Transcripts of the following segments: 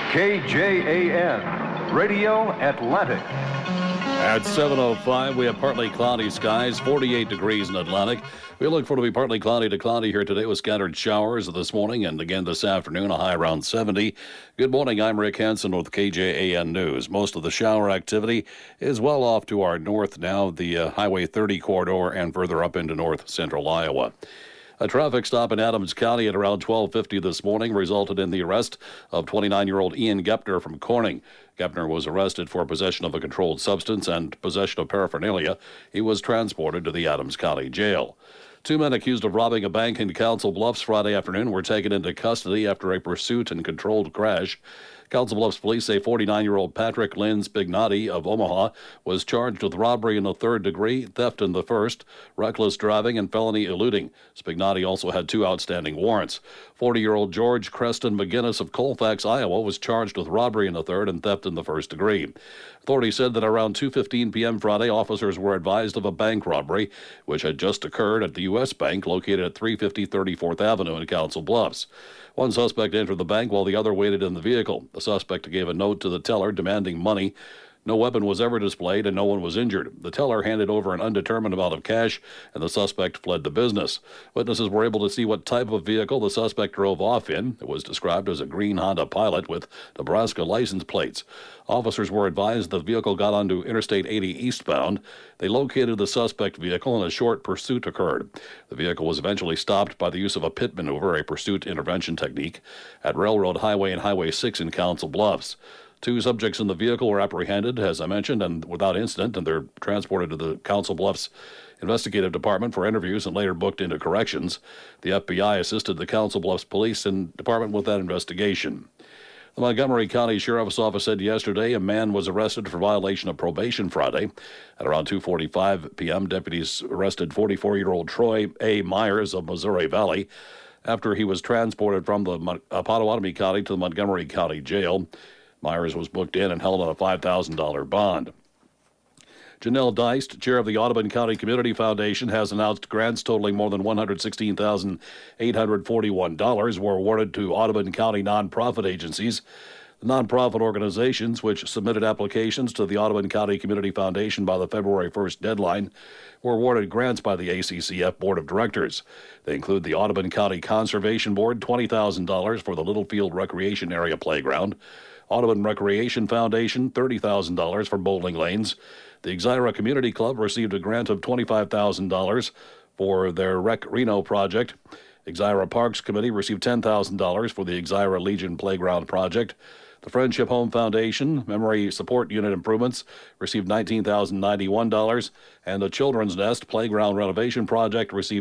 KJAN, Radio Atlantic. At 7:05, we have partly cloudy skies, 48 degrees in Atlantic. We look for it to be partly cloudy to cloudy here today with scattered showers this morning and again this afternoon, a high around 70. Good morning, I'm Rick Hansen with KJAN News. Most of the shower activity is well off to our north now, the Highway 30 corridor and further up into north central Iowa. A traffic stop in Adams County at around 12:50 this morning resulted in the arrest of 29-year-old Ian Gepner from Corning. Gepner was arrested for possession of a controlled substance and possession of paraphernalia. He was transported to the Adams County Jail. Two men accused of robbing a bank in Council Bluffs Friday afternoon were taken into custody after a pursuit and controlled crash. Council Bluffs police say 49-year-old Patrick Lynn Spignati of Omaha was charged with robbery in the third degree, theft in the first, reckless driving, and felony eluding. Spignati also had two outstanding warrants. 40-year-old George Creston McGinnis of Colfax, Iowa, was charged with robbery in the third and theft in the first degree. Authorities said that around 2:15 p.m. Friday, officers were advised of a bank robbery, which had just occurred at the U.S. Bank located at 350 34th Avenue in Council Bluffs. One suspect entered the bank while the other waited in the vehicle. The suspect gave a note to the teller demanding money. No weapon was ever displayed and no one was injured. The teller handed over an undetermined amount of cash and the suspect fled the business. Witnesses were able to see what type of vehicle the suspect drove off in. It was described as a green Honda Pilot with Nebraska license plates. Officers were advised the vehicle got onto Interstate 80 eastbound. They located the suspect vehicle and a short pursuit occurred. The vehicle was eventually stopped by the use of a pit maneuver, a pursuit intervention technique, at Railroad Highway and Highway 6 in Council Bluffs. Two subjects in the vehicle were apprehended, as I mentioned, and without incident, and they're transported to the Council Bluffs Investigative Department for interviews and later booked into corrections. The FBI assisted the Council Bluffs Police and Department with that investigation. The Montgomery County Sheriff's Office said yesterday a man was arrested for violation of probation Friday. At around 2:45 p.m., deputies arrested 44-year-old Troy A. Myers of Missouri Valley after he was transported from the Pottawatomie County to the Montgomery County Jail. Myers was booked in and held on a $5,000 bond. Janelle Deist, chair of the Audubon County Community Foundation, has announced grants totaling more than $116,841 were awarded to Audubon County nonprofit agencies. The nonprofit organizations, which submitted applications to the Audubon County Community Foundation by the February 1st deadline, were awarded grants by the ACCF Board of Directors. They include the Audubon County Conservation Board, $20,000 for the Littlefield Recreation Area Playground, Audubon Recreation Foundation, $30,000 for bowling lanes. The Exira Community Club received a grant of $25,000 for their Rec Reno project. Exira Parks Committee received $10,000 for the Exira Legion Playground project. The Friendship Home Foundation Memory Support Unit Improvements received $19,091, and the Children's Nest Playground Renovation Project received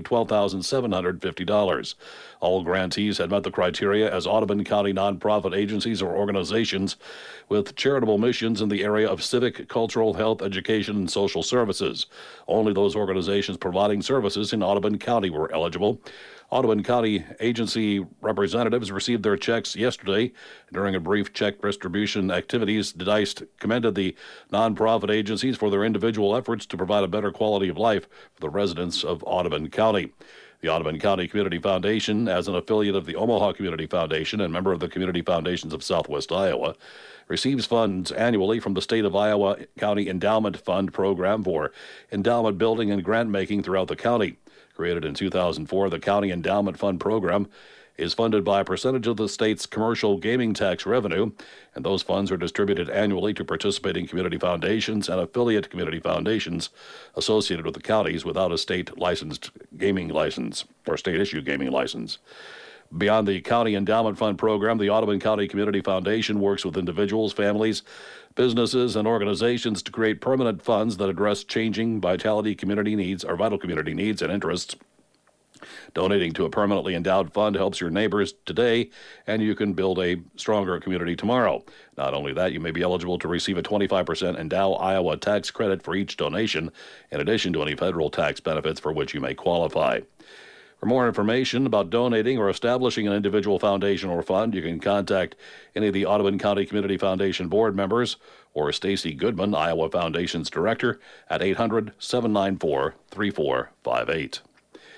$12,750. All grantees had met the criteria as Audubon County nonprofit agencies or organizations with charitable missions in the area of civic, cultural, health, education, and social services. Only those organizations providing services in Audubon County were eligible. Audubon County agency representatives received their checks yesterday. During a brief check distribution activities, Deist commended the nonprofit agencies for their individual efforts to provide a better quality of life for the residents of Audubon County. The Audubon County Community Foundation, as an affiliate of the Omaha Community Foundation and member of the Community Foundations of Southwest Iowa, receives funds annually from the State of Iowa County Endowment Fund program for endowment building and grant making throughout the county. Created in 2004, the County Endowment Fund program is funded by a percentage of the state's commercial gaming tax revenue, and those funds are distributed annually to participating community foundations and affiliate community foundations associated with the counties without a state-licensed gaming license or state-issued gaming license. Beyond the County Endowment Fund program, the Audubon County Community Foundation works with individuals, families, businesses, and organizations to create permanent funds that address changing vital community needs and interests. Donating to a permanently endowed fund helps your neighbors today, and you can build a stronger community tomorrow. Not only that, you may be eligible to receive a 25% Endow Iowa tax credit for each donation, in addition to any federal tax benefits for which you may qualify. For more information about donating or establishing an individual foundation or fund, you can contact any of the Audubon County Community Foundation board members or Stacy Goodman, Iowa Foundation's director, at 800-794-3458.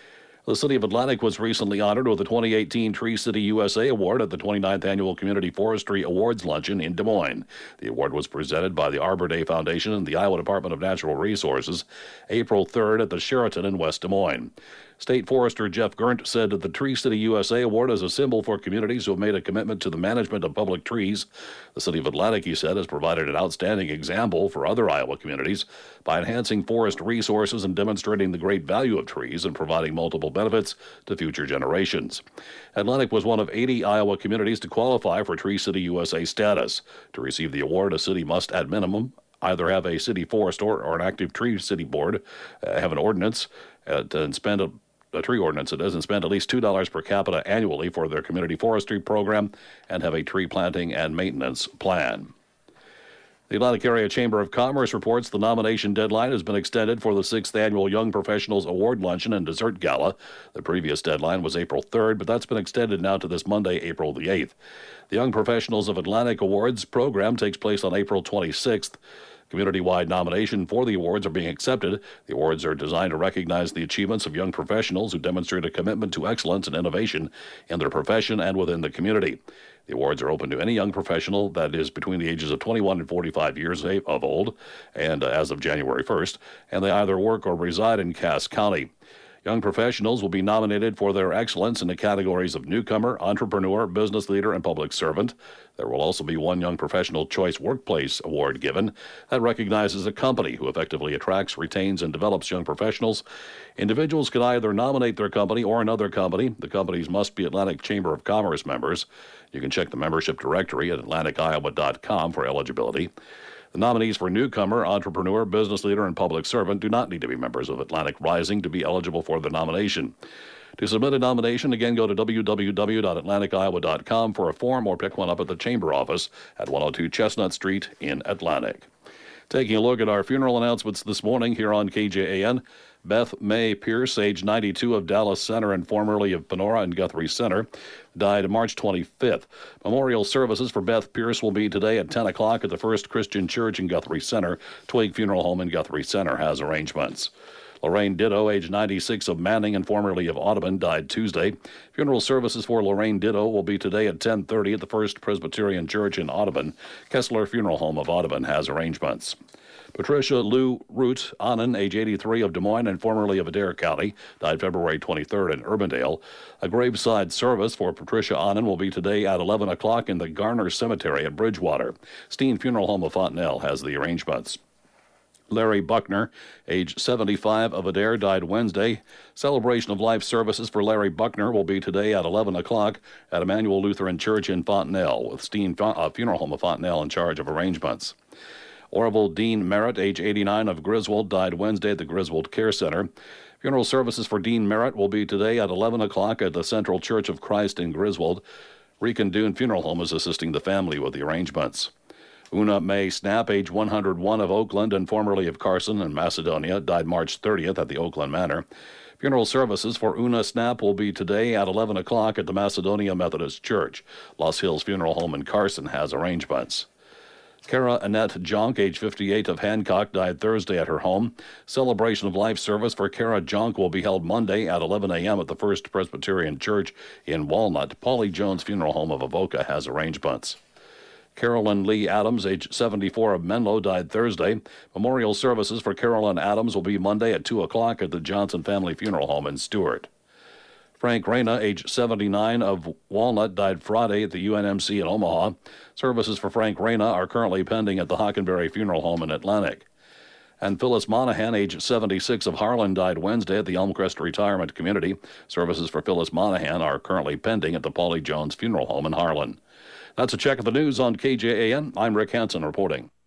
The City of Atlantic was recently honored with the 2018 Tree City USA Award at the 29th Annual Community Forestry Awards Luncheon in Des Moines. The award was presented by the Arbor Day Foundation and the Iowa Department of Natural Resources April 3rd at the Sheraton in West Des Moines. State Forester Jeff Gerndt said that the Tree City USA Award is a symbol for communities who have made a commitment to the management of public trees. The City of Atlantic, he said, has provided an outstanding example for other Iowa communities by enhancing forest resources and demonstrating the great value of trees and providing multiple benefits to future generations. Atlantic was one of 80 Iowa communities to qualify for Tree City USA status. To receive the award, a city must, at minimum, either have a city forester or an active tree city board, have an ordinance, and spend a tree ordinance it is, and spend at least $2 per capita annually for their community forestry program and have a tree planting and maintenance plan. The Atlantic Area Chamber of Commerce reports the nomination deadline has been extended for the 6th Annual Young Professionals Award Luncheon and Dessert Gala. The previous deadline was April 3rd, but that's been extended now to this Monday, April the 8th. The Young Professionals of Atlantic Awards program takes place on April 26th. Community-wide nomination for the awards are being accepted. The awards are designed to recognize the achievements of young professionals who demonstrate a commitment to excellence and innovation in their profession and within the community. The awards are open to any young professional that is between the ages of 21 and 45 years of old, and as of January 1st, and they either work or reside in Cass County. Young professionals will be nominated for their excellence in the categories of newcomer, entrepreneur, business leader, and public servant. There will also be one Young Professional Choice Workplace Award given that recognizes a company who effectively attracts, retains, and develops young professionals. Individuals can either nominate their company or another company. The companies must be Atlantic Chamber of Commerce members. You can check the membership directory at atlanticiowa.com for eligibility. The nominees for newcomer, entrepreneur, business leader, and public servant do not need to be members of Atlantic Rising to be eligible for the nomination. To submit a nomination, again, go to www.atlanticiowa.com for a form or pick one up at the Chamber office at 102 Chestnut Street in Atlantic. Taking a look at our funeral announcements this morning here on KJAN. Beth Mae Pierce, age 92, of Dallas Center and formerly of Panora and Guthrie Center, died March 25th. Memorial services for Beth Pierce will be today at 10 o'clock at the First Christian Church in Guthrie Center. Twig Funeral Home in Guthrie Center has arrangements. Lorraine Ditto, age 96, of Manning and formerly of Audubon, died Tuesday. Funeral services for Lorraine Ditto will be today at 10:30 at the First Presbyterian Church in Audubon. Kessler Funeral Home of Audubon has arrangements. Patricia Lou Root Annan, age 83, of Des Moines and formerly of Adair County, died February 23rd in Urbandale. A graveside service for Patricia Annan will be today at 11 o'clock in the Garner Cemetery at Bridgewater. Steen Funeral Home of Fontenelle has the arrangements. Larry Buckner, age 75, of Adair, died Wednesday. Celebration of life services for Larry Buckner will be today at 11 o'clock at Emmanuel Lutheran Church in Fontenelle, with Steen Funeral Home of Fontenelle in charge of arrangements. Orville Dean Merritt, age 89, of Griswold, died Wednesday at the Griswold Care Center. Funeral services for Dean Merritt will be today at 11 o'clock at the Central Church of Christ in Griswold. Rican Dune Funeral Home is assisting the family with the arrangements. Una Mae Snap, age 101, of Oakland and formerly of Carson and Macedonia, died March 30th at the Oakland Manor. Funeral services for Una Snap will be today at 11 o'clock at the Macedonia Methodist Church. Lost Hills Funeral Home in Carson has arrangements. Kara Annette Jonk, age 58, of Hancock, died Thursday at her home. Celebration of life service for Kara Jonk will be held Monday at 11 a.m. at the First Presbyterian Church in Walnut. Polly Jones Funeral Home of Avoca has arrangements. Carolyn Lee Adams, age 74, of Menlo, died Thursday. Memorial services for Carolyn Adams will be Monday at 2 o'clock at the Johnson Family Funeral Home in Stewart. Frank Reyna, age 79, of Walnut, died Friday at the UNMC in Omaha. Services for Frank Reyna are currently pending at the Hockenberry Funeral Home in Atlantic. And Phyllis Monahan, age 76, of Harlan, died Wednesday at the Elmcrest Retirement Community. Services for Phyllis Monahan are currently pending at the Polly Jones Funeral Home in Harlan. That's a check of the news on KJAN. I'm Rick Hansen reporting.